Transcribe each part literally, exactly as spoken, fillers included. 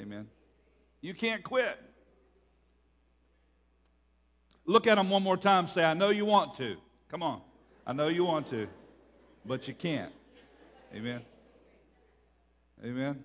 Amen. You can't quit. Look at them one more time. Say, I know you want to. Come on. I know you want to, but you can't. Amen. Amen.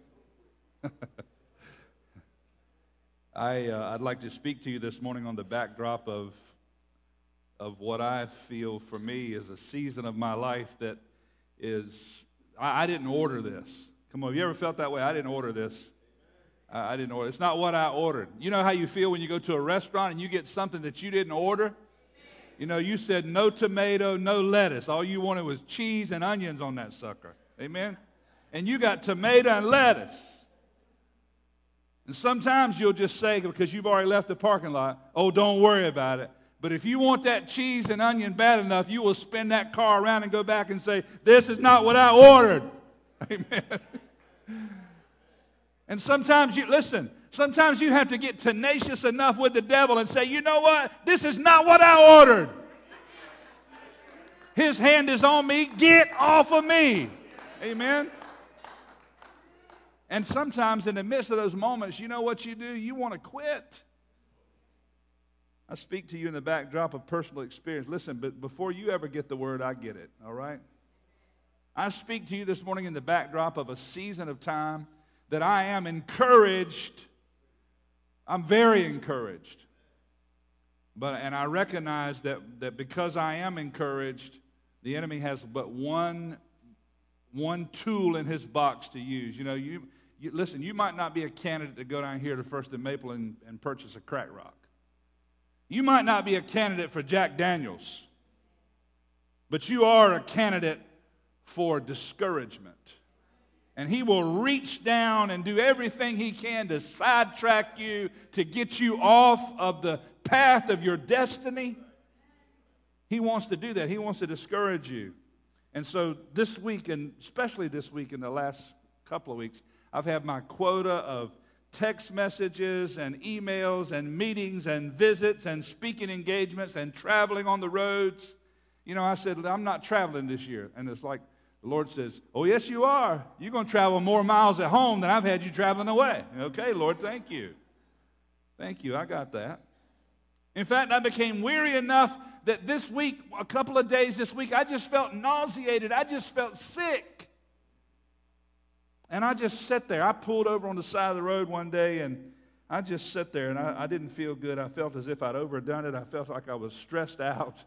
I, uh, I'd like to speak to you this morning on the backdrop of, of what I feel for me is a season of my life that is, I, I didn't order this. Come on, have you ever felt that way? I didn't order this. I, I didn't order. It's not what I ordered. You know how you feel when you go to a restaurant and you get something that you didn't order? You know, you said no tomato, no lettuce. All you wanted was cheese and onions on that sucker. Amen? And you got tomato and lettuce. And sometimes you'll just say, because you've already left the parking lot, oh, don't worry about it. But if you want that cheese and onion bad enough, you will spin that car around and go back and say, this is not what I ordered. Amen. And sometimes you, listen, sometimes you have to get tenacious enough with the devil and say, you know what? This is not what I ordered. His hand is on me. Get off of me. Amen. And sometimes in the midst of those moments, you know what you do? You want to quit. I speak to you in the backdrop of personal experience. Listen, but before you ever get the word, I get it, all right? I speak to you this morning in the backdrop of a season of time that I am encouraged. I'm very encouraged. But and I recognize that, that because I am encouraged, the enemy has but one one tool in his box to use. You know, you, you listen, you might not be a candidate to go down here to First and Maple and, and purchase a crack rock. You might not be a candidate for Jack Daniels, but you are a candidate for discouragement. And he will reach down and do everything he can to sidetrack you, to get you off of the path of your destiny. He wants to do that. He wants to discourage you. And so this week, and especially this week in the last couple of weeks, I've had my quota of text messages and emails and meetings and visits and speaking engagements and traveling on the roads. You know, I said, I'm not traveling this year. And it's like the Lord says, oh, yes, you are. You're going to travel more miles at home than I've had you traveling away. Okay, Lord, thank you. Thank you. I got that. In fact, I became weary enough that this week, a couple of days this week, I just felt nauseated. I just felt sick. And I just sat there. I pulled over on the side of the road one day, and I just sat there, and I, I didn't feel good. I felt as if I'd overdone it. I felt like I was stressed out.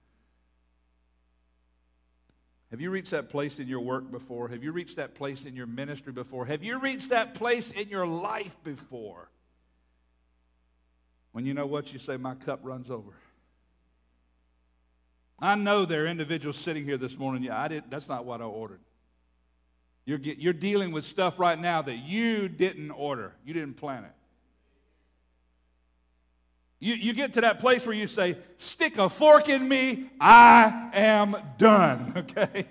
Have you reached that place in your work before? Have you reached that place in your ministry before? Have you reached that place in your life before? When you know what, you say, my cup runs over. I know there are individuals sitting here this morning, yeah, I didn't, that's not what I ordered. You're, you're dealing with stuff right now that you didn't order. You didn't plan it. You, you get to that place where you say, stick a fork in me, I am done, okay?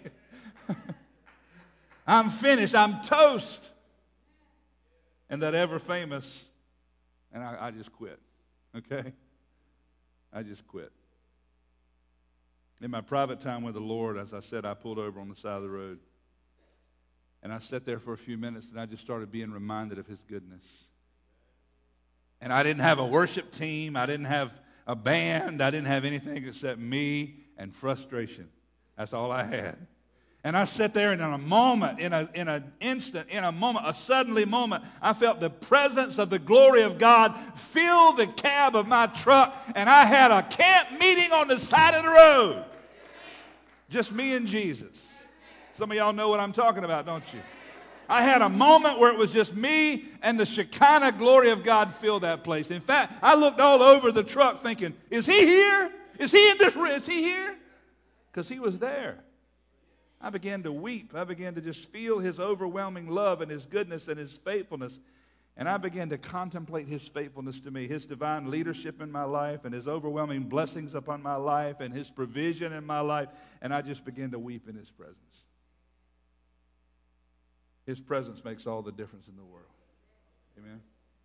I'm finished, I'm toast. And that ever famous, and I, I just quit, okay? I just quit. In my private time with the Lord, as I said, I pulled over on the side of the road. And I sat there for a few minutes, and I just started being reminded of his goodness. And I didn't have a worship team. I didn't have a band. I didn't have anything except me and frustration. That's all I had. And I sat there, and in a moment, in a in an instant, in a moment, a suddenly moment, I felt the presence of the glory of God fill the cab of my truck, and I had a camp meeting on the side of the road. Just me and Jesus. Some of y'all know what I'm talking about, don't you? I had a moment where it was just me and the Shekinah glory of God filled that place. In fact, I looked all over the truck thinking, is he here? Is he in this room? Is he here? Because he was there. I began to weep. I began to just feel his overwhelming love and his goodness and his faithfulness. And I began to contemplate his faithfulness to me, his divine leadership in my life and his overwhelming blessings upon my life and his provision in my life. And I just began to weep in his presence. His presence makes all the difference in the world. Amen.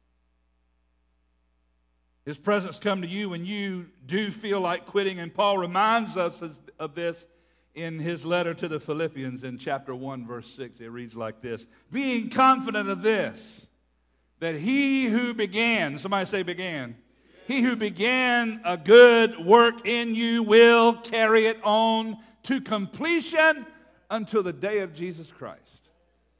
His presence come to you when you do feel like quitting. And Paul reminds us of this in his letter to the Philippians in chapter one, verse six. It reads like this. Being confident of this, that he who began, somebody say began, he who began a good work in you will carry it on to completion until the day of Jesus Christ.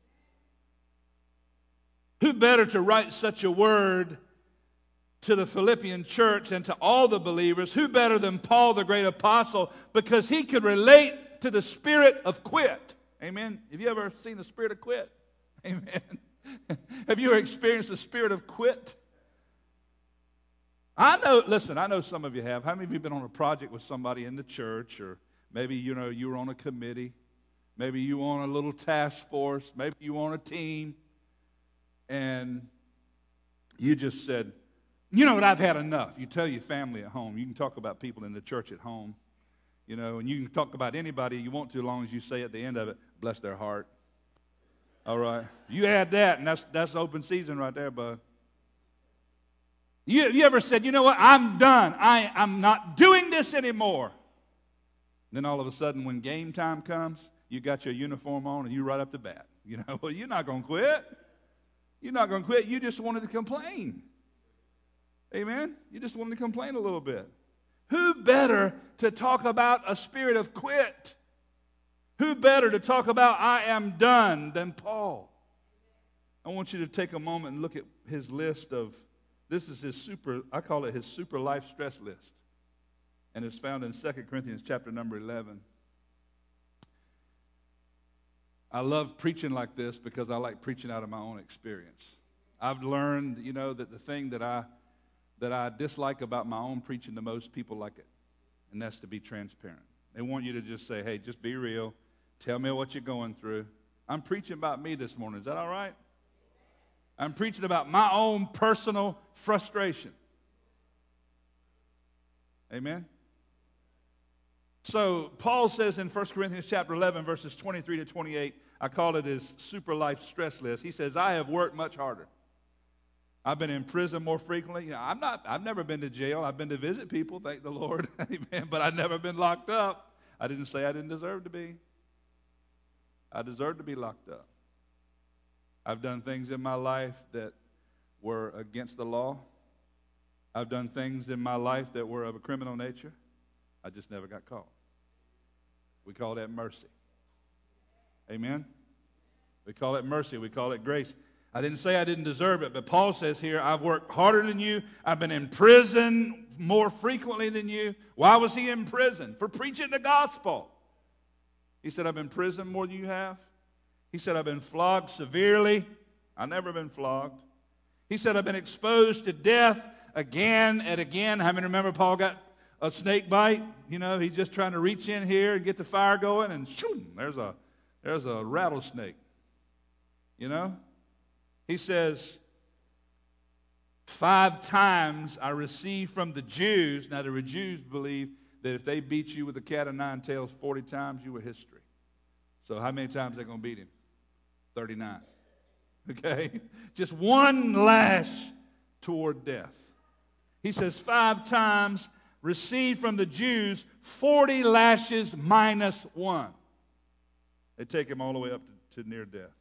Who better to write such a word to the Philippian church and to all the believers? Who better than Paul, the great apostle, because he could relate to the spirit of quit. Amen. Have you ever seen the spirit of quit? Amen. Have you ever experienced the spirit of quit? I know, listen, I know some of you have. How many of you have been on a project with somebody in the church, or maybe, you know, you were on a committee, maybe you were on a little task force, maybe you were on a team, and you just said, you know what, I've had enough. You tell your family at home. You can talk about people in the church at home, you know, and you can talk about anybody you want to, as long as you say at the end of it, bless their heart. All right. You add that, and that's that's open season right there, bud. You, you ever said, you know what, I'm done. I, I'm not doing this anymore. Then all of a sudden, when game time comes, you got your uniform on and you right up to bat. You know, well, you're not going to quit. You're not going to quit. You just wanted to complain. Amen? You just wanted to complain a little bit. Who better to talk about a spirit of quit? Who better to talk about I am done than Paul? I want you to take a moment and look at his list of, this is his super, I call it his super life stress list. And it's found in Second Corinthians chapter number eleven. I love preaching like this because I like preaching out of my own experience. I've learned, you know, that the thing that I that I dislike about my own preaching the most, people like it. And that's to be transparent. They want you to just say, hey, just be real. Tell me what you're going through. I'm preaching about me this morning. Is that all right? I'm preaching about my own personal frustration. Amen? So Paul says in First Corinthians chapter eleven, verses twenty-three to twenty-eight, I call it his super life stress list. He says, I have worked much harder. I've been in prison more frequently. You know, I'm not, I've never been to jail. I've been to visit people, thank the Lord. Amen. But I've never been locked up. I didn't say I didn't deserve to be. I deserve to be locked up. I've done things in my life that were against the law. I've done things in my life that were of a criminal nature. I just never got caught. We call that mercy. Amen? We call it mercy. We call it grace. I didn't say I didn't deserve it, but Paul says here, I've worked harder than you. I've been in prison more frequently than you. Why was he in prison? For preaching the gospel. He said, I've been in prison more than you have. He said, I've been flogged severely. I've never been flogged. He said, I've been exposed to death again and again. How many remember Paul got a snake bite? You know, he's just trying to reach in here and get the fire going, and shoo, there's a, there's a rattlesnake. You know? He says, five times I received from the Jews. Now, the Jews believe that if they beat you with a cat of nine tails forty times, you were history. So how many times are they going to beat him? thirty-nine. Okay? Just one lash toward death. He says five times received from the Jews forty lashes minus one. They take him all the way up to, to near death.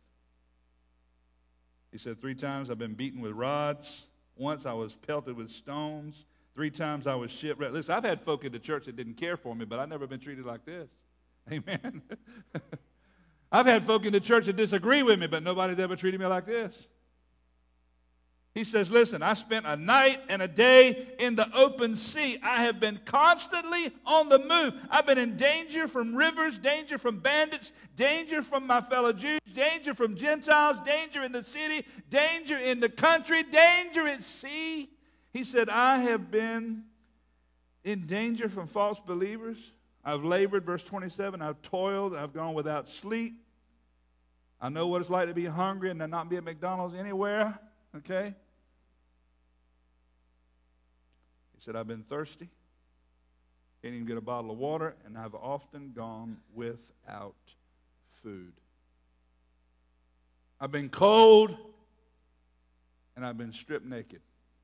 He said, three times I've been beaten with rods. Once I was pelted with stones. Three times I was shipwrecked. Listen, I've had folk in the church that didn't care for me, but I've never been treated like this. Amen. I've had folk in the church that disagree with me, but nobody's ever treated me like this. He says, listen, I spent a night and a day in the open sea. I have been constantly on the move. I've been in danger from rivers, danger from bandits, danger from my fellow Jews, danger from Gentiles, danger in the city, danger in the country, danger at sea. He said, I have been in danger from false believers. I've labored, verse twenty-seven, I've toiled, I've gone without sleep. I know what it's like to be hungry and to not be at McDonald's anywhere, okay? He said, I've been thirsty, can't even get a bottle of water, and I've often gone without food. I've been cold, and I've been stripped naked.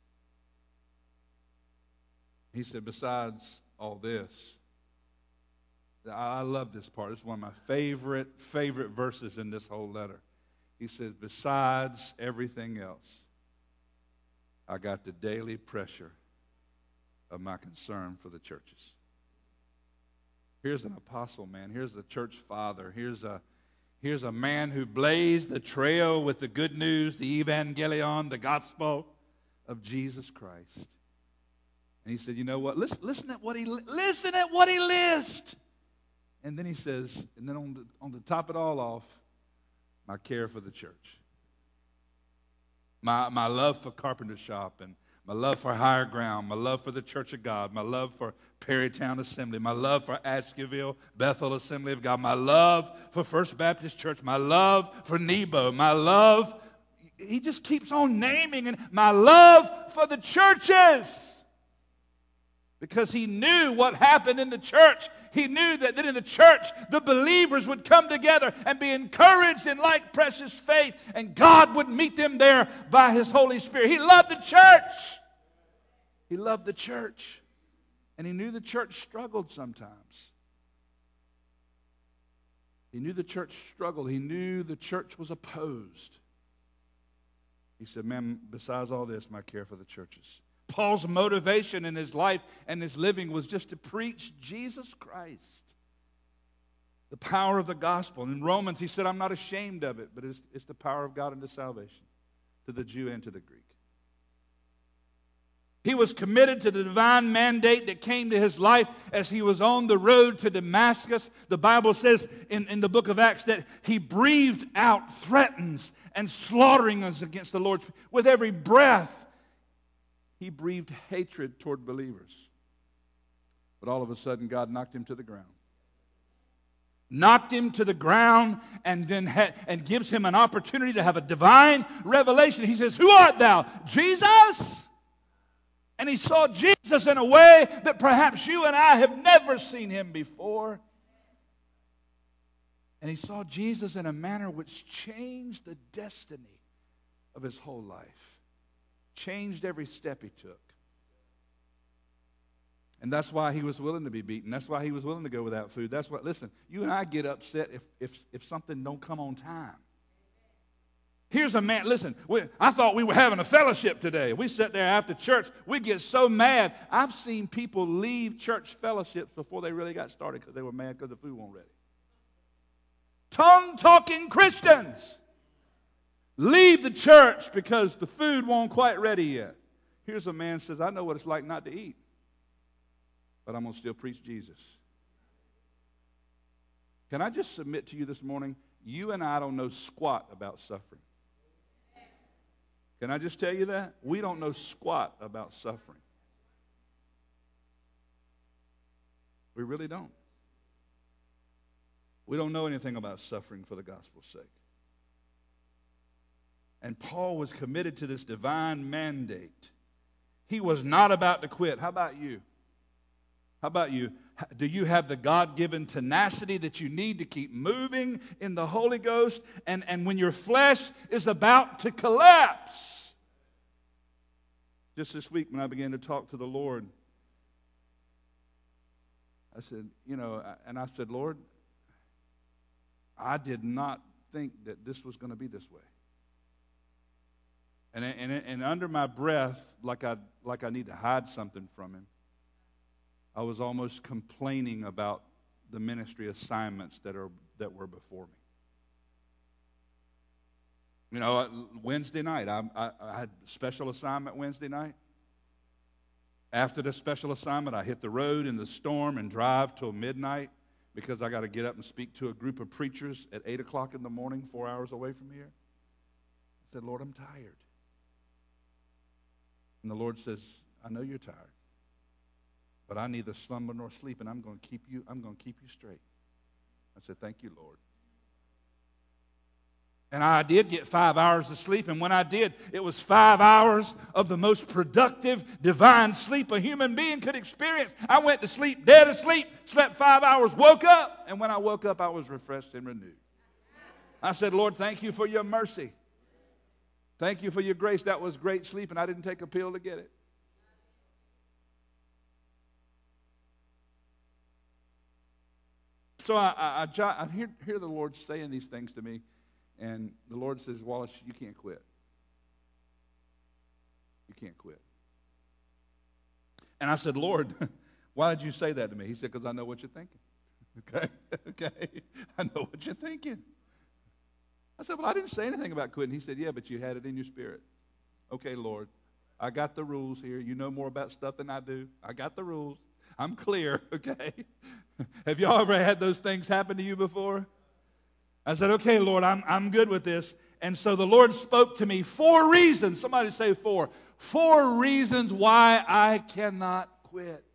He said, besides all this, I love this part. This is one of my favorite, favorite verses in this whole letter. He says, besides everything else, I got the daily pressure of my concern for the churches. Here's an apostle, man. Here's a church father. Here's a, here's a man who blazed the trail with the good news, the evangelion, the gospel of Jesus Christ. And he said, you know what? Listen, listen at what he listen at what he lists. And then he says, and then on the, on the top it all off, my care for the church. My, my love for Carpenter Shop, and my love for Higher Ground, my love for the Church of God, my love for Perrytown Assembly, my love for Asheville Bethel Assembly of God, my love for First Baptist Church, my love for Nebo, my love, he just keeps on naming, and my love for the churches. Because he knew what happened in the church. He knew that, that in the church, the believers would come together and be encouraged in like precious faith, and God would meet them there by his Holy Spirit. He loved the church. He loved the church. And he knew the church struggled sometimes. He knew the church struggled. He knew the church was opposed. He said, man, besides all this, my care for the churches. Paul's motivation in his life and his living was just to preach Jesus Christ, the power of the gospel. And in Romans, he said, I'm not ashamed of it, but it's, it's the power of God unto salvation, to the Jew and to the Greek. He was committed to the divine mandate that came to his life as he was on the road to Damascus. The Bible says in, in the book of Acts that he breathed out threats and slaughtering us against the Lord. With every breath, he breathed hatred toward believers. But all of a sudden, God knocked him to the ground. Knocked him to the ground and then had, and gives him an opportunity to have a divine revelation. He says, who art thou? Jesus? And he saw Jesus in a way that perhaps you and I have never seen him before. And he saw Jesus in a manner which changed the destiny of his whole life. Changed every step he took. And that's why he was willing to be beaten. That's why he was willing to go without food. That's why, listen, you and I get upset if, if, if something don't come on time. Here's a man, listen, we, I thought we were having a fellowship today. We sat there after church. We get so mad. I've seen people leave church fellowships before they really got started because they were mad because the food wasn't ready. Tongue-talking Christians leave the church because the food won't quite ready yet. Here's a man who says, I know what it's like not to eat, but I'm going to still preach Jesus. Can I just submit to you this morning, you and I don't know squat about suffering. Can I just tell you that? We don't know squat about suffering. We really don't. We don't know anything about suffering for the gospel's sake. And Paul was committed to this divine mandate. He was not about to quit. How about you? How about you? Do you have the God-given tenacity that you need to keep moving in the Holy Ghost? And, and when your flesh is about to collapse. Just this week when I began to talk to the Lord, I said, you know, and I said, Lord, I did not think that this was going to be this way. And, and, and under my breath, like I, like I need to hide something from him, I was almost complaining about the ministry assignments that are that were before me. You know, Wednesday night, I, I, I had a special assignment Wednesday night. After the special assignment, I hit the road in the storm and drive till midnight because I got to get up and speak to a group of preachers at eight o'clock in the morning, four hours away from here. I said, Lord, I'm tired. And the Lord says, I know you're tired, but I neither slumber nor sleep, and I'm going to keep you, I'm going to keep you straight. I said, thank you, Lord. And I did get five hours of sleep, and when I did, it was five hours of the most productive, divine sleep a human being could experience. I went to sleep, dead asleep, slept five hours, woke up, and when I woke up, I was refreshed and renewed. I said, Lord, thank you for your mercy. Thank you for your grace. That was great sleep, and I didn't take a pill to get it. So I, I, I, I hear, hear the Lord saying these things to me, and the Lord says, Wallace, you can't quit. You You can't quit. And I said, Lord, why did you say that to me? He said, because I know what you're thinking. Okay, okay, I know what you're thinking. I said, well, I didn't say anything about quitting. He said, yeah, but you had it in your spirit. Okay, Lord, I got the rules here. You know more about stuff than I do. I got the rules. I'm clear, okay? Have y'all ever had those things happen to you before? I said, okay, Lord, I'm, I'm good with this. And so the Lord spoke to me four reasons. Somebody say four. Four reasons why I cannot quit.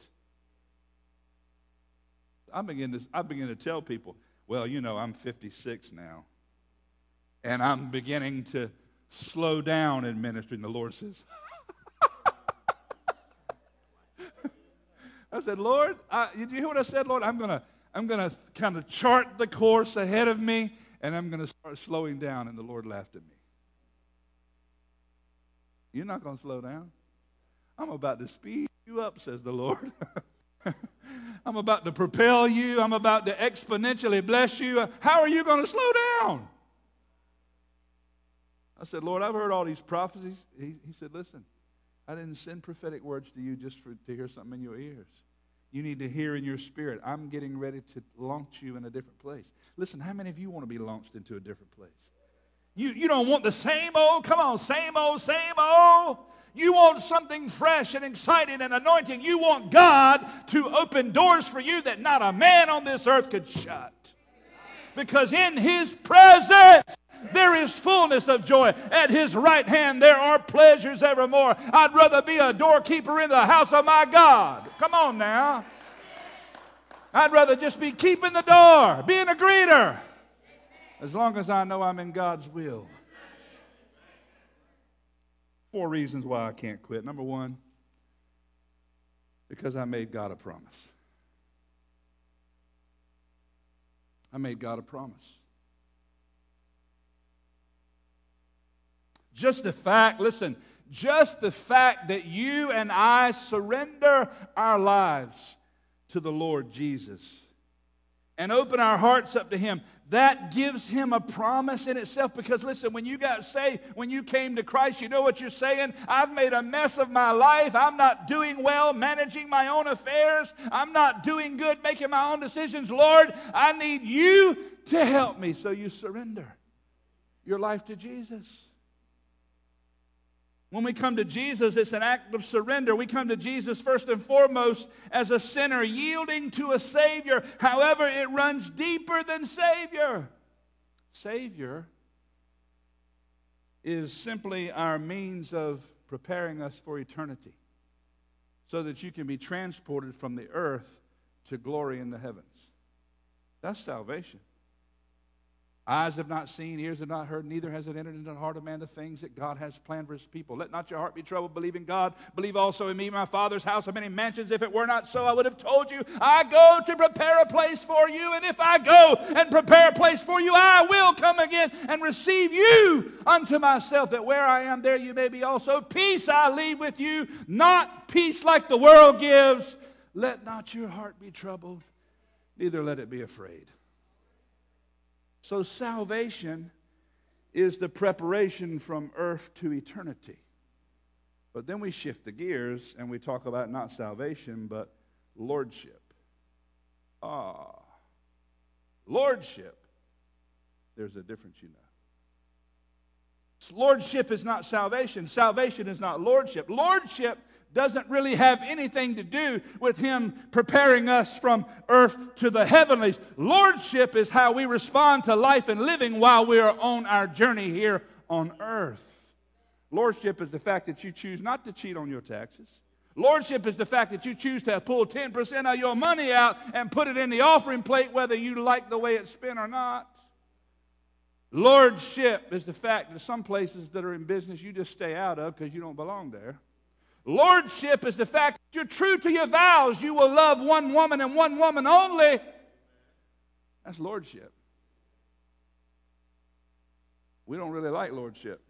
I begin to, I begin to tell people, well, you know, I'm fifty-six now. And I'm beginning to slow down in ministry. And the Lord says, I said, Lord, I, did you hear what I said, Lord? I'm going to I'm gonna kind of chart the course ahead of me, and I'm going to start slowing down. And the Lord laughed at me. You're not going to slow down. I'm about to speed you up, says the Lord. I'm about to propel you. I'm about to exponentially bless you. How are you going to slow down? I said, Lord, I've heard all these prophecies. He, he said, listen, I didn't send prophetic words to you just for, to hear something in your ears. You need to hear in your spirit. I'm getting ready to launch you in a different place. Listen, how many of you want to be launched into a different place? You, you don't want the same old, come on, same old, same old. You want something fresh and exciting and anointing. You want God to open doors for you that not a man on this earth could shut. Because in His presence, there is fullness of joy. At His right hand, there are pleasures evermore. I'd rather be a doorkeeper in the house of my God. Come on now. I'd rather just be keeping the door, being a greeter, as long as I know I'm in God's will. Four reasons why I can't quit. Number one, because I made God a promise. I made God a promise. Just the fact, listen, just the fact that you and I surrender our lives to the Lord Jesus and open our hearts up to Him, that gives Him a promise in itself. Because listen, when you got saved, when you came to Christ, you know what you're saying? I've made a mess of my life. I'm not doing well managing my own affairs. I'm not doing good making my own decisions. Lord, I need you to help me. So you surrender your life to Jesus. When we come to Jesus, it's an act of surrender. We come to Jesus first and foremost as a sinner, yielding to a Savior. However, it runs deeper than Savior. Savior is simply our means of preparing us for eternity so that you can be transported from the earth to glory in the heavens. That's salvation. Eyes have not seen, ears have not heard, neither has it entered into the heart of man the things that God has planned for His people. Let not your heart be troubled. Believe in God. Believe also in me. My Father's house are many mansions. If it were not so, I would have told you. I go to prepare a place for you. And if I go and prepare a place for you, I will come again and receive you unto myself, that where I am, there you may be also. Peace I leave with you, not peace like the world gives. Let not your heart be troubled, neither let it be afraid. So salvation is the preparation from earth to eternity. But then we shift the gears and we talk about not salvation, but lordship. Ah, lordship. There's a difference, you know. Lordship is not salvation. Salvation is not lordship. Lordship doesn't really have anything to do with Him preparing us from earth to the heavenlies. Lordship is how we respond to life and living while we are on our journey here on earth. Lordship is the fact that you choose not to cheat on your taxes. Lordship is the fact that you choose to pull ten percent of your money out and put it in the offering plate whether you like the way it's spent or not. Lordship is the fact that some places that are in business you just stay out of because you don't belong there. Lordship is the fact that you're true to your vows. You will love one woman and one woman only. That's lordship. We don't really like lordship.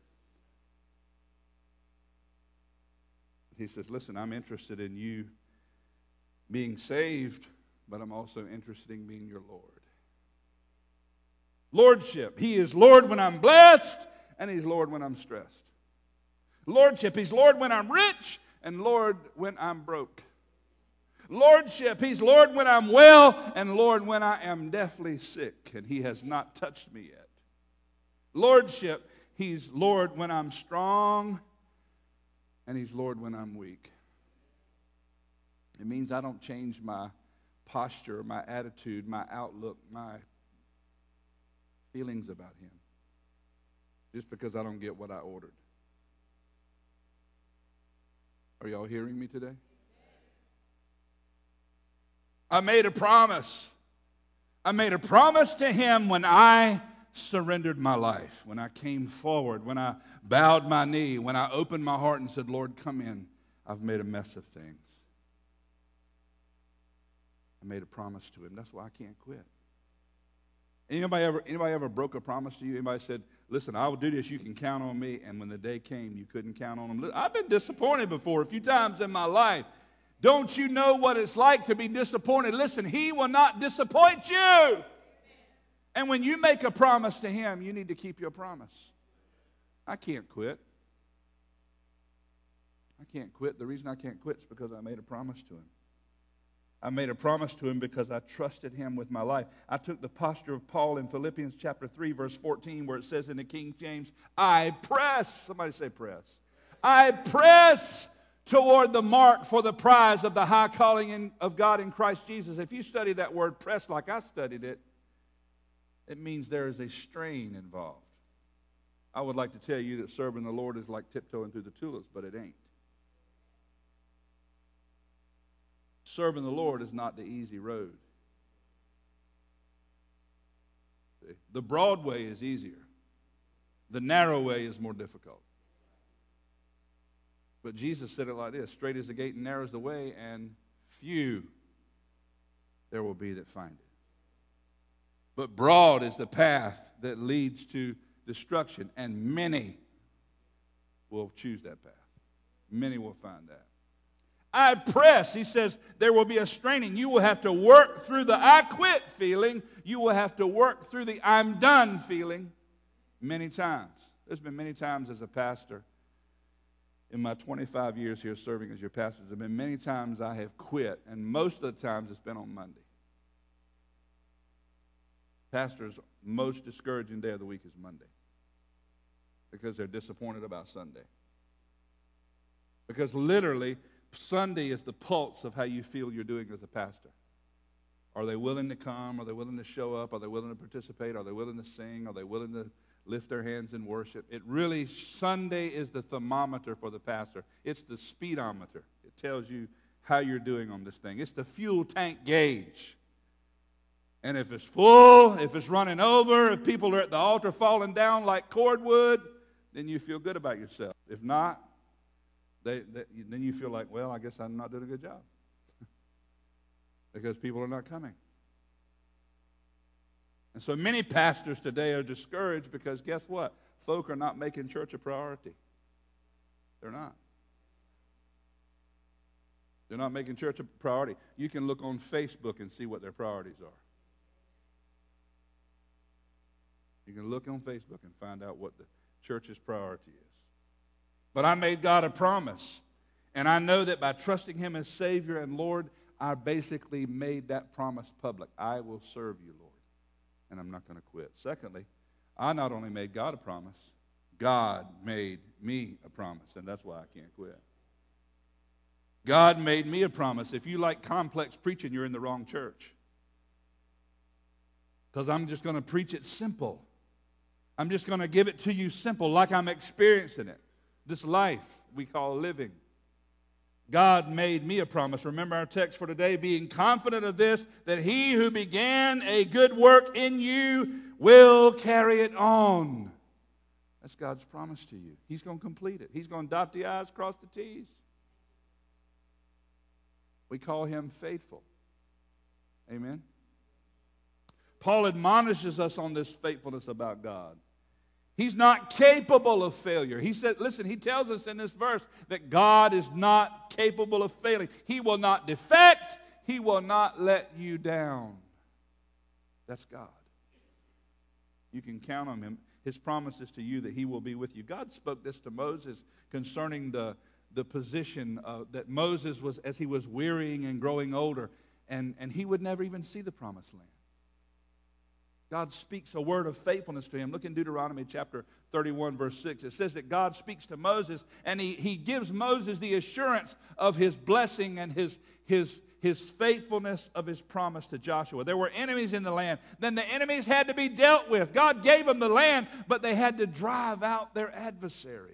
He says, listen, I'm interested in you being saved, but I'm also interested in being your Lord. Lordship. He is Lord when I'm blessed, and He's Lord when I'm stressed. Lordship. He's Lord when I'm rich and Lord when I'm broke. Lordship. He's Lord when I'm well and Lord when I am deathly sick and He has not touched me yet. Lordship. He's Lord when I'm strong and He's Lord when I'm weak. It means I don't change my posture, my attitude, my outlook, my feelings about Him just because I don't get what I ordered. Are y'all hearing me today? I made a promise. I made a promise to Him when I surrendered my life, when I came forward, when I bowed my knee, when I opened my heart and said, Lord, come in. I've made a mess of things. I made a promise to Him. That's why I can't quit. Anybody ever, anybody ever broke a promise to you? Anybody said, listen, I will do this, you can count on me, and when the day came, you couldn't count on them? I've been disappointed before a few times in my life. Don't you know what it's like to be disappointed? Listen, He will not disappoint you. And when you make a promise to Him, you need to keep your promise. I can't quit. I can't quit. The reason I can't quit is because I made a promise to Him. I made a promise to Him because I trusted Him with my life. I took the posture of Paul in Philippians chapter three, verse fourteen, where it says in the King James, I press. Somebody say press. I press toward the mark for the prize of the high calling in, of God in Christ Jesus. If you study that word press like I studied it, it means there is a strain involved. I would like to tell you that serving the Lord is like tiptoeing through the tulips, but it ain't. Serving the Lord is not the easy road. See? The broad way is easier. The narrow way is more difficult. But Jesus said it like this, straight is the gate and narrow is the way, and few there will be that find it. But broad is the path that leads to destruction, and many will choose that path. Many will find that. I press, he says, there will be a straining. You will have to work through the I quit feeling. You will have to work through the I'm done feeling many times. There's been many times as a pastor, in my twenty-five years here serving as your pastor, there have been many times I have quit, and most of the times it's been on Monday. Pastor's most discouraging day of the week is Monday because they're disappointed about Sunday. Because literally, Sunday is the pulse of how you feel you're doing as a pastor. Are they willing to come? Are they willing to show up? Are they willing to participate? Are they willing to sing? Are they willing to lift their hands in worship? It really, Sunday is the thermometer for the pastor. It's the speedometer. It tells you how you're doing on this thing. It's the fuel tank gauge. And if it's full, if it's running over, if people are at the altar falling down like cordwood, then you feel good about yourself. If not, They, they, then you feel like, well, I guess I'm not doing a good job because people are not coming. And so many pastors today are discouraged because guess what? Folk are not making church a priority. They're not. They're not making church a priority. You can look on Facebook and see what their priorities are. You can look on Facebook and find out what the church's priority is. But I made God a promise. And I know that by trusting Him as Savior and Lord, I basically made that promise public. I will serve you, Lord. And I'm not going to quit. Secondly, I not only made God a promise, God made me a promise. And that's why I can't quit. God made me a promise. If you like complex preaching, you're in the wrong church. Because I'm just going to preach it simple. I'm just going to give it to you simple, like I'm experiencing it. This life we call living. God made me a promise. Remember our text for today, being confident of this, that He who began a good work in you will carry it on. That's God's promise to you. He's going to complete it. He's going to dot the I's, cross the T's. We call Him faithful. Amen. Paul admonishes us on this faithfulness about God. He's not capable of failure. He said, listen, he tells us in this verse that God is not capable of failing. He will not defect. He will not let you down. That's God. You can count on Him. his promises to you that he will be with you. God spoke this to Moses concerning the, the position uh, that Moses was, as he was wearying and growing older, and, and he would never even see the promised land. God speaks a word of faithfulness to him. Look in Deuteronomy chapter thirty-one, verse six. It says that God speaks to Moses, and he, he gives Moses the assurance of his blessing and his, his, his faithfulness of his promise to Joshua. There were enemies in the land. Then the enemies had to be dealt with. God gave them the land, but they had to drive out their adversaries.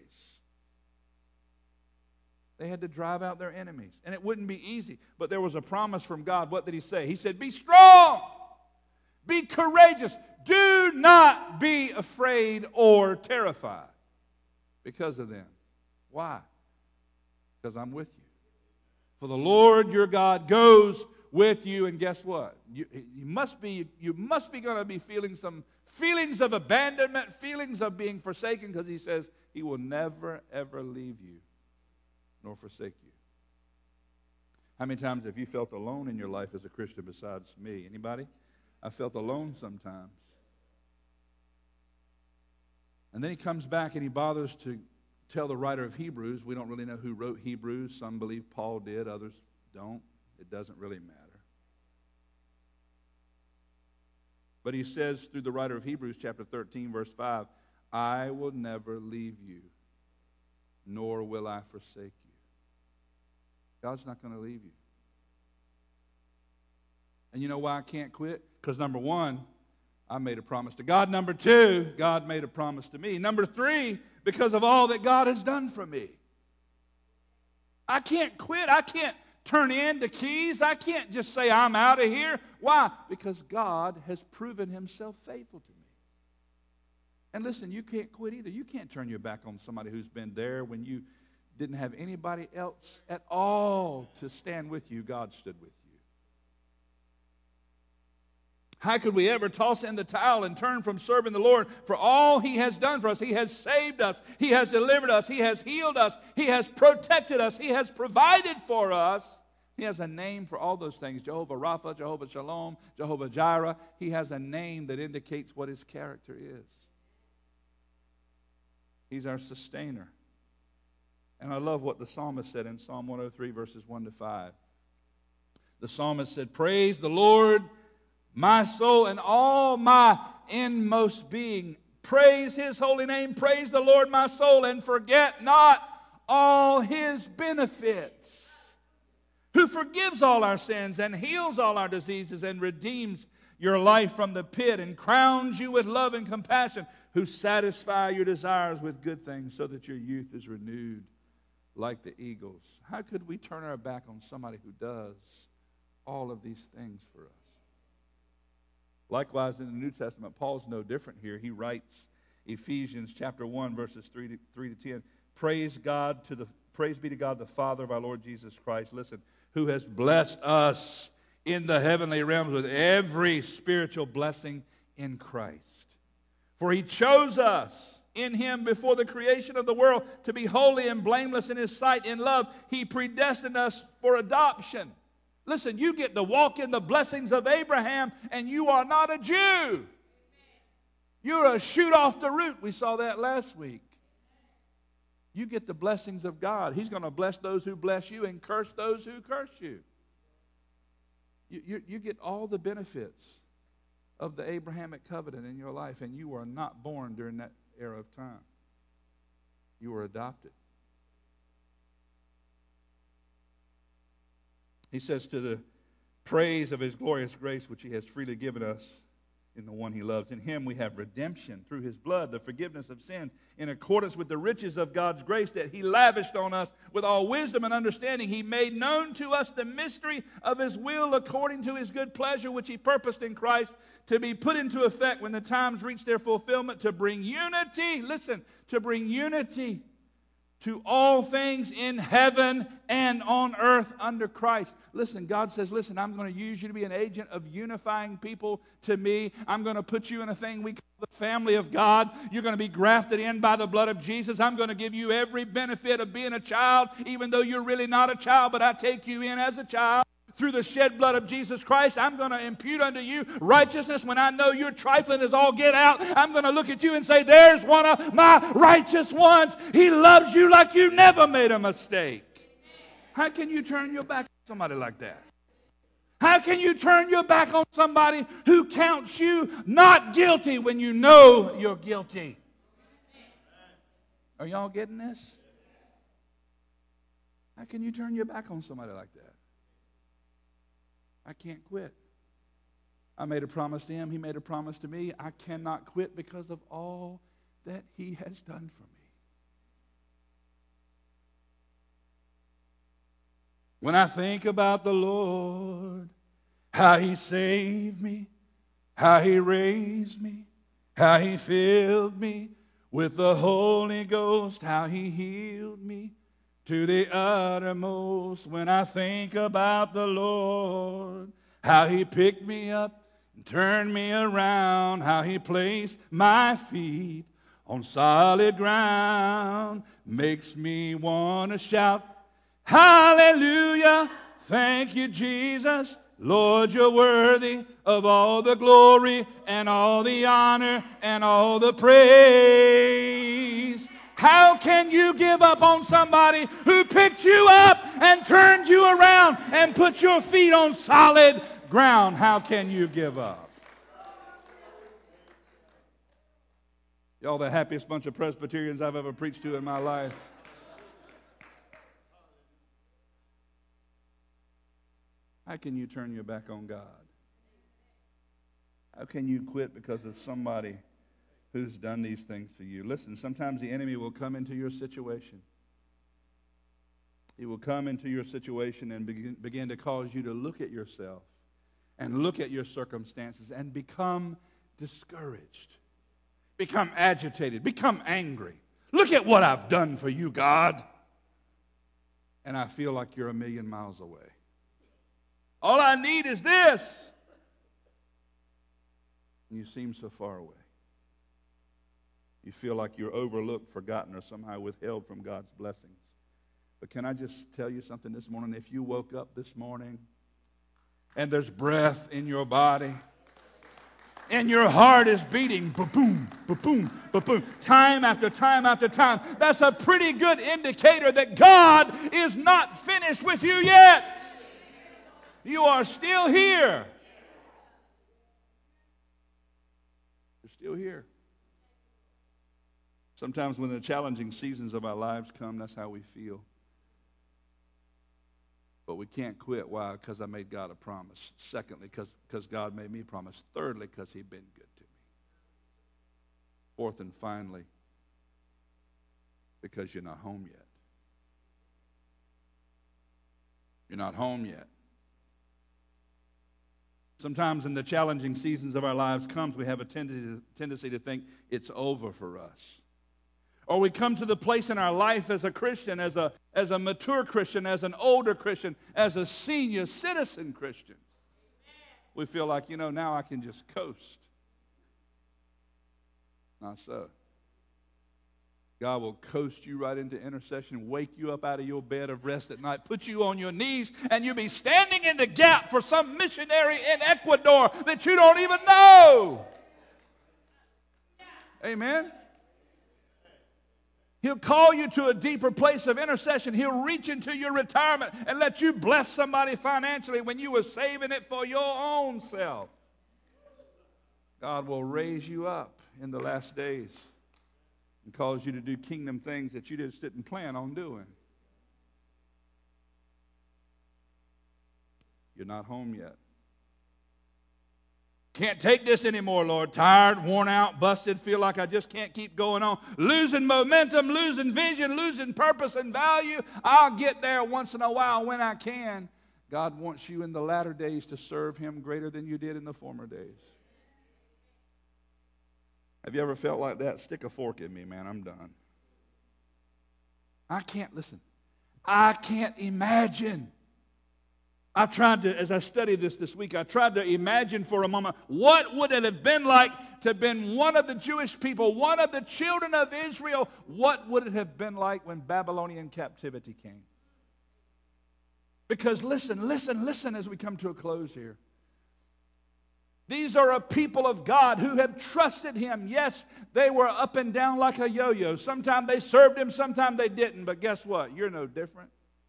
They had to drive out their enemies. And it wouldn't be easy, but there was a promise from God. What did he say? He said, be strong. Be courageous. Do not be afraid or terrified because of them. Why? Because I'm with you. For the Lord your God goes with you, and guess what? You, you must be, you must be going to be feeling some feelings of abandonment, feelings of being forsaken, because he says he will never, ever leave you nor forsake you. How many times have you felt alone in your life as a Christian besides me? Anybody? I felt alone sometimes. And then he comes back and he bothers to tell the writer of Hebrews. We don't really know who wrote Hebrews. Some believe Paul did, others don't. It doesn't really matter. But he says through the writer of Hebrews chapter thirteen, verse five, I will never leave you, nor will I forsake you. God's not going to leave you. And you know why I can't quit? Because number one, I made a promise to God. Number two, God made a promise to me. Number three, because of all that God has done for me. I can't quit. I can't turn in the keys. I can't just say I'm out of here. Why? Because God has proven himself faithful to me. And listen, you can't quit either. You can't turn your back on somebody who's been there when you didn't have anybody else at all to stand with you. God stood with you. How could we ever toss in the towel and turn from serving the Lord for all he has done for us? He has saved us. He has delivered us. He has healed us. He has protected us. He has provided for us. He has a name for all those things. Jehovah Rapha, Jehovah Shalom, Jehovah Jireh. He has a name that indicates what his character is. He's our sustainer. And I love what the psalmist said in Psalm one oh three, verses one to five. The psalmist said, praise the Lord, my soul and all my inmost being. Praise his holy name. Praise the Lord, my soul, and forget not all his benefits. Who forgives all our sins and heals all our diseases and redeems your life from the pit and crowns you with love and compassion. Who satisfy your desires with good things so that your youth is renewed like the eagles. How could we turn our back on somebody who does all of these things for us? Likewise, in the New Testament, Paul's no different here. He writes, Ephesians chapter one, verses three to, three to ten. Praise God to the praise be to God, the Father of our Lord Jesus Christ. Listen, who has blessed us in the heavenly realms with every spiritual blessing in Christ. For he chose us in him before the creation of the world to be holy and blameless in his sight. In love, he predestined us for adoption. Listen, you get to walk in the blessings of Abraham, and you are not a Jew. You're a shoot off the root. We saw that last week. You get the blessings of God. He's going to bless those who bless you and curse those who curse you. You, you. you get all the benefits of the Abrahamic covenant in your life, and you are not born during that era of time. You were adopted. He says, to the praise of his glorious grace, which he has freely given us in the one he loves. In him we have redemption through his blood, the forgiveness of sins, in accordance with the riches of God's grace that he lavished on us with all wisdom and understanding. He made known to us the mystery of his will according to his good pleasure, which he purposed in Christ to be put into effect when the times reach their fulfillment, to bring unity, listen, to bring unity to all things in heaven and on earth under Christ. Listen, God says, listen, I'm going to use you to be an agent of unifying people to me. I'm going to put you in a thing we call the family of God. You're going to be grafted in by the blood of Jesus. I'm going to give you every benefit of being a child, even though you're really not a child, but I take you in as a child. through the shed blood of Jesus Christ. I'm going to impute unto you righteousness when I know you're trifling as all get out. I'm going to look at you and say, there's one of my righteous ones. He loves you like you never made a mistake. How can you turn your back on somebody like that? How can you turn your back on somebody who counts you not guilty when you know you're guilty? Are y'all getting this? How can you turn your back on somebody like that? I can't quit. I made a promise to him. He made a promise to me. I cannot quit because of all that he has done for me. When I think about the Lord, how he saved me, how he raised me, how he filled me with the Holy Ghost, how he healed me to the uttermost. When I think about the Lord, how he picked me up and turned me around, how he placed my feet on solid ground, makes me want to shout, hallelujah, thank you, Jesus. Lord, you're worthy of all the glory and all the honor and all the praise. How can you give up on somebody who picked you up and turned you around and put your feet on solid ground? How can you give up? Y'all the happiest bunch of Presbyterians I've ever preached to in my life. How can you turn your back on God? How can you quit because of somebody who's done these things for you? Listen, sometimes the enemy will come into your situation. He will come into your situation and begin, begin to cause you to look at yourself and look at your circumstances and become discouraged, become agitated, become angry. Look at what I've done for you, God. And I feel like you're a million miles away. All I need is this. And you seem so far away. You feel like you're overlooked, forgotten, or somehow withheld from God's blessings. But can I just tell you something this morning? If you woke up this morning and there's breath in your body and your heart is beating, ba-boom, ba-boom, ba-boom, time after time after time, that's a pretty good indicator that God is not finished with you yet. You are still here. You're still here. Sometimes when the challenging seasons of our lives come, that's how we feel. But we can't quit. Why? Because I made God a promise. Secondly, because God made me a promise. Thirdly, because he's been good to me. Fourth and finally, because you're not home yet. You're not home yet. Sometimes in the challenging seasons of our lives comes, we have a tendency, tendency to think it's over for us. Or we come to the place in our life as a Christian, as a, as a mature Christian, as an older Christian, as a senior citizen Christian. We feel like, you know, now I can just coast. Not so. God will coast you right into intercession, wake you up out of your bed of rest at night, put you on your knees, and you'll be standing in the gap for some missionary in Ecuador that you don't even know. Amen. He'll call you to a deeper place of intercession. He'll reach into your retirement and let you bless somebody financially when you were saving it for your own self. God will raise you up in the last days and cause you to do kingdom things that you just didn't plan on doing. You're not home yet. Can't take this anymore, Lord. Tired, worn out, busted, feel like I just can't keep going on. Losing momentum, losing vision, losing purpose and value. I'll get there once in a while when I can. God wants you in the latter days to serve him greater than you did in the former days. Have you ever felt like that? Stick a fork in me, man. I'm done. I can't, listen, I can't imagine. I've tried to, as I studied this this week, I tried to imagine for a moment what would it have been like to have been one of the Jewish people, one of the children of Israel. What would it have been like when Babylonian captivity came? Because listen, listen, listen as we come to a close here. These are a people of God who have trusted Him. Yes, they were up and down like a yo-yo. Sometimes they served Him, sometimes they didn't. But guess what? You're no different.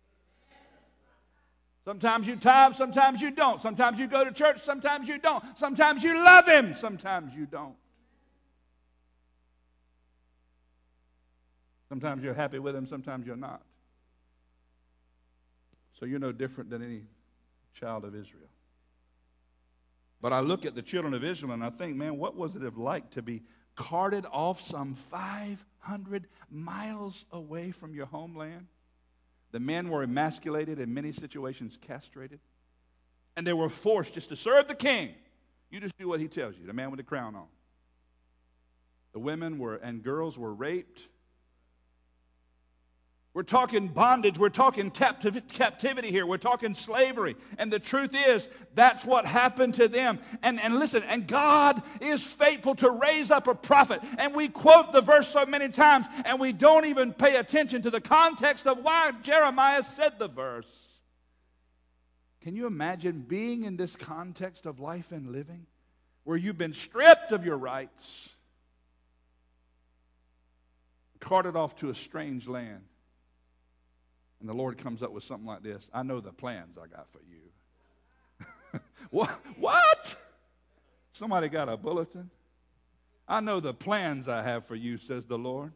Sometimes you tithe, sometimes you don't. Sometimes you go to church, sometimes you don't. Sometimes you love Him, sometimes you don't. Sometimes you're happy with Him, sometimes you're not. So you're no different than any child of Israel. But I look at the children of Israel and I think, man, what was it like to be carted off some five hundred miles away from your homeland? The men were emasculated, in many situations castrated. And they were forced just to serve the king. You just do what he tells you, the man with the crown on. The women were and girls were raped. We're talking bondage. We're talking captiv- captivity here. We're talking slavery. And the truth is, that's what happened to them. And, and listen, and God is faithful to raise up a prophet. And we quote the verse so many times, and we don't even pay attention to the context of why Jeremiah said the verse. Can you imagine being in this context of life and living, where you've been stripped of your rights, carted off to a strange land? And the Lord comes up with something like this. I know the plans I got for you. What? What? Somebody got a bulletin? I know the plans I have for you, says the Lord.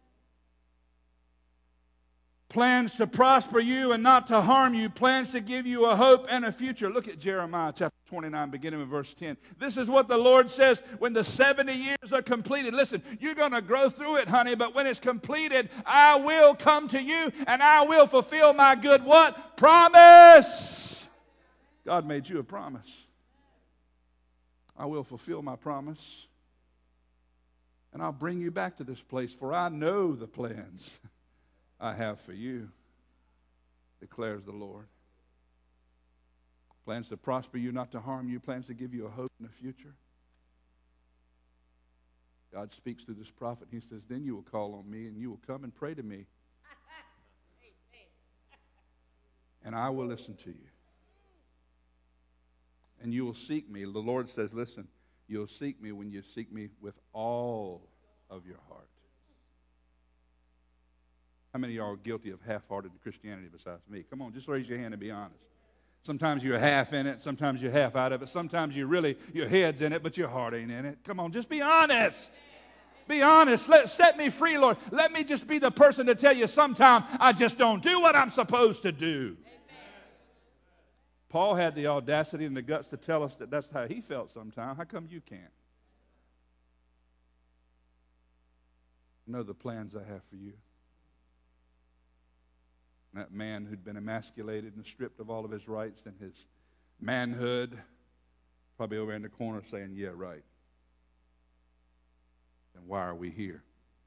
Plans to prosper you and not to harm you. Plans to give you a hope and a future. Look at Jeremiah chapter twenty-nine, beginning with verse ten. This is what the Lord says when the seventy years are completed. Listen, you're going to grow through it, honey, but when it's completed, I will come to you and I will fulfill my good what? Promise. God made you a promise. I will fulfill my promise. And I'll bring you back to this place, for I know the plans I have for you, declares the Lord. Plans to prosper you, not to harm you. Plans to give you a hope and a future. God speaks to this prophet. He says, then you will call on me and you will come and pray to me. And I will listen to you. And you will seek me. The Lord says, listen, you'll seek me when you seek me with all of your heart. How many of y'all are guilty of half-hearted Christianity besides me? Come on, just raise your hand and be honest. Sometimes you're half in it. Sometimes you're half out of it. Sometimes you really, your head's in it, but your heart ain't in it. Come on, just be honest. Be honest. Let, set me free, Lord. Let me just be the person to tell you sometime I just don't do what I'm supposed to do. Paul had the audacity and the guts to tell us that that's how he felt sometimes. How come you can't? I know the plans I have for you. That man who'd been emasculated and stripped of all of his rights and his manhood, probably over in the corner saying, yeah, right. Then why are we here?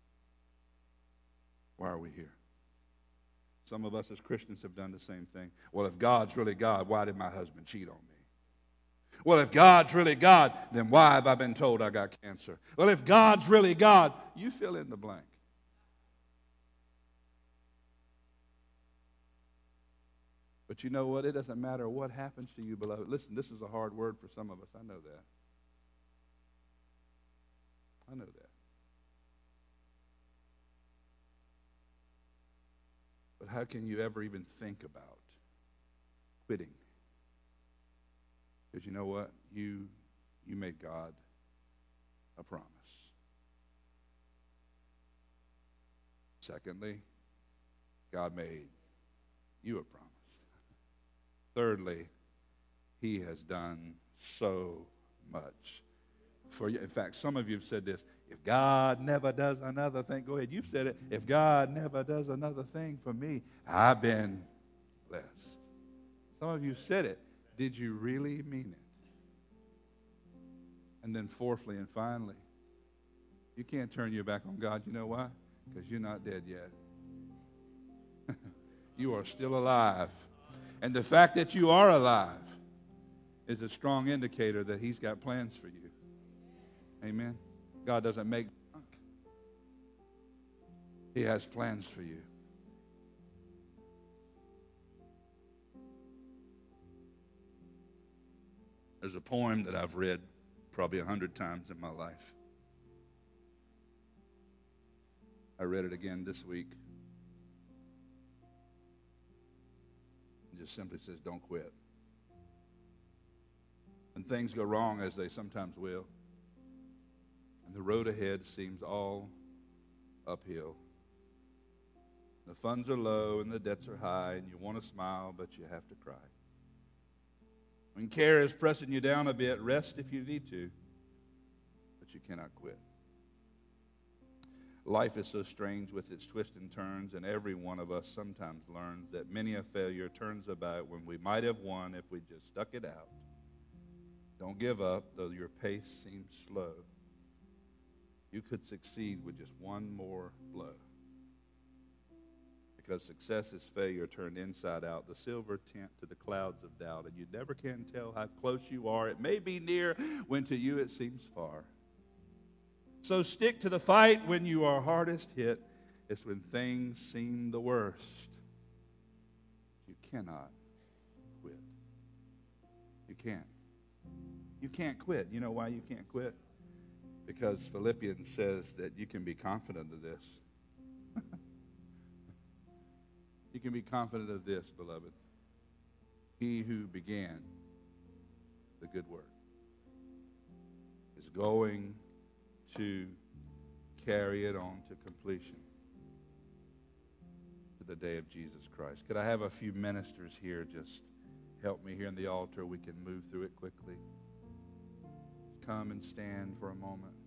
Why are we here? Some of us as Christians have done the same thing. Well, if God's really God, why did my husband cheat on me? Well, if God's really God, then why have I been told I got cancer? Well, if God's really God, you fill in the blank. But you know what? It doesn't matter what happens to you, beloved. Listen, this is a hard word for some of us. I know that. I know that. But how can you ever even think about quitting? Because you know what? You, you made God a promise. Secondly, God made you a promise. Thirdly, he has done so much for you. In fact, some of you have said this, if God never does another thing, go ahead, you've said it, if God never does another thing for me, I've been blessed. Some of you said it. Did you really mean it? And then fourthly and finally, you can't turn your back on God. You know why? Because you're not dead yet. You are still alive. And the fact that you are alive is a strong indicator that he's got plans for you. Amen. God doesn't make junk. He has plans for you. There's a poem that I've read probably a hundred times in my life. I read it again this week. It just simply says, don't quit. When things go wrong, as they sometimes will, and the road ahead seems all uphill, the funds are low and the debts are high, and you want to smile, but you have to cry. When care is pressing you down a bit, rest if you need to, but you cannot quit. Life is so strange with its twists and turns, and every one of us sometimes learns that many a failure turns about when we might have won if we just stuck it out. Don't give up, though your pace seems slow. You could succeed with just one more blow. Because success is failure turned inside out, the silver tint to the clouds of doubt, and you never can tell how close you are. It may be near when to you it seems far. So stick to the fight when you are hardest hit. It's when things seem the worst. You cannot quit. You can't. You can't quit. You know why you can't quit? Because Philippians says that you can be confident of this. You can be confident of this, beloved. He who began the good work is going to carry it on to completion to the day of Jesus Christ. Could I have a few ministers here just help me here in the altar? We can move through it quickly. Come and stand for a moment.